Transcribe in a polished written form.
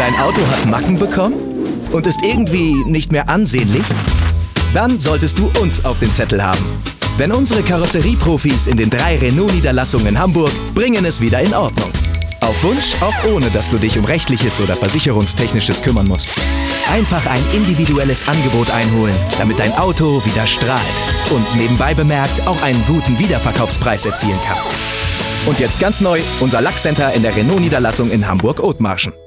Dein Auto hat Macken bekommen und ist irgendwie nicht mehr ansehnlich? Dann solltest du uns auf dem Zettel haben. Denn unsere Karosserieprofis in den 3 Renault-Niederlassungen in Hamburg bringen es wieder in Ordnung. Auf Wunsch, auch ohne dass du dich um rechtliches oder versicherungstechnisches kümmern musst. Einfach ein individuelles Angebot einholen, damit dein Auto wieder strahlt und nebenbei bemerkt auch einen guten Wiederverkaufspreis erzielen kann. Und jetzt ganz neu, unser Lackcenter in der Renault-Niederlassung in Hamburg-Othmarschen.